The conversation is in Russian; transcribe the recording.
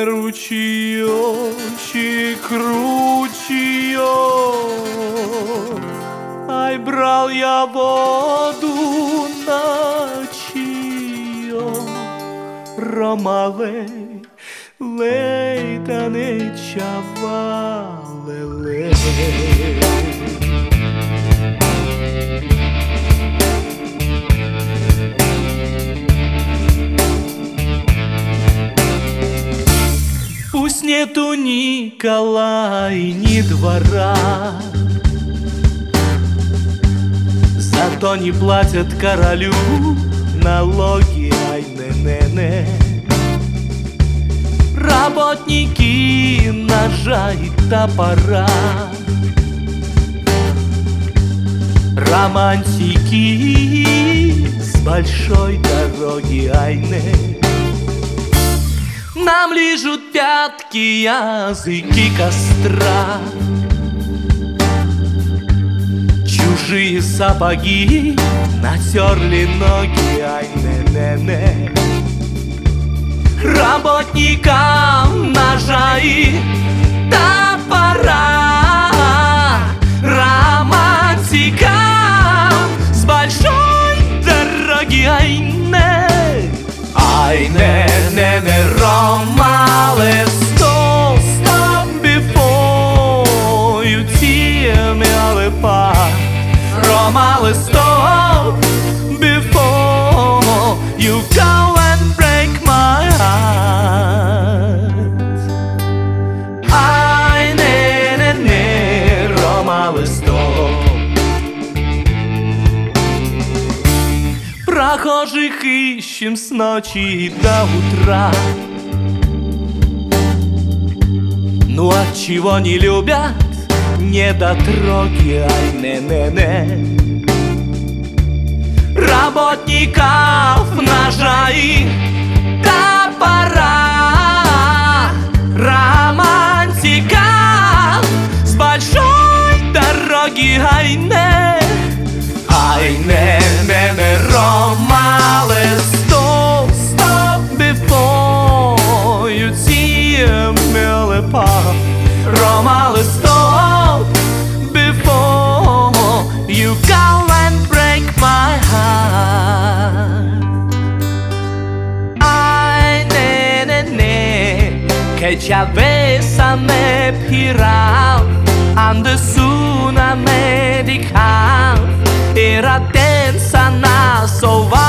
ручеёчек, ручеёк. Ай, брал я воду на чаёк. Ромалей, лей та не чавалелей. Пусть нету ни кола и ни двора, зато не платят королю налоги, ай, не-не-не. Работники ножа и топора, романтики с большой дороги, ай-не. Нам лижут пятки языки костра, чужие сапоги натерли ноги, ай, не-не-не. Работникам ножа и топора, романтикам с большой дороги, ай, не. Ай, ne, Roma, let's stop before you tear me apart. Roma, let's stop before you go and break my heart. Ай, ne, Roma, let's stop. Прохожих ищем с ночи до утра. Ну от чего не любят недотроги, ай, не-не-не. Работников ножа и топора, романтиков с большой дороги, ай, не. Ай, не, Roma, let's stop before you tear me apart. Roma, let's stop before you go and break my heart. Ai, ne, che ci avessame piral andesuna medical. Era tensa na sova